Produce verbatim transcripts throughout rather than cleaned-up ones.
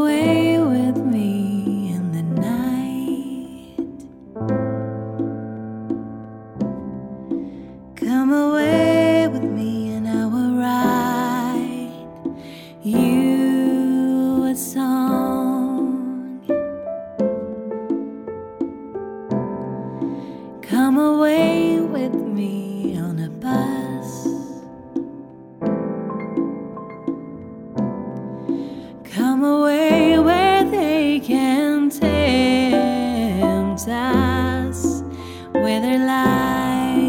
away with me in the night. Come away with me and I will write you a song. Come away with me on a bus. Come away where they can tempt us with their lies.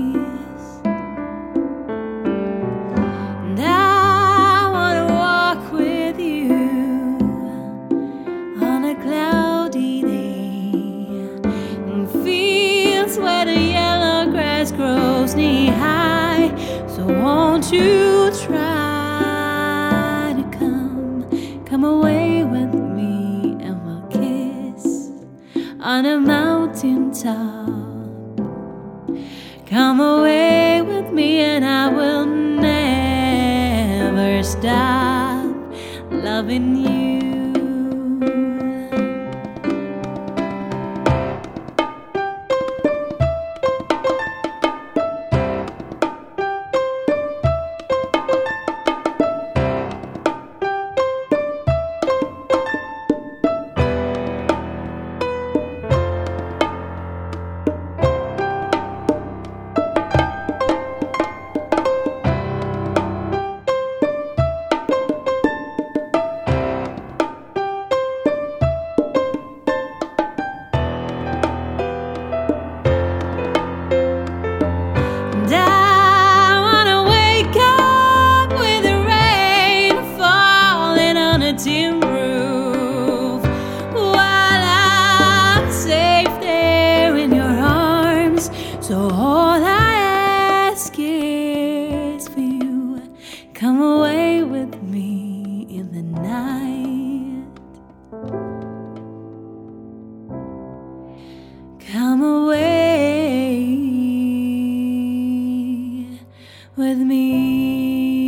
And I want to walk with you on a cloudy day in fields where the yellow grass grows knee high. So won't you try? Come away with me and we'll kiss on a mountain top. Come away with me and I will never stop loving you. Dim roof while I'm safe there in your arms. So all I ask is for you. Come away with me in the night. Come away with me.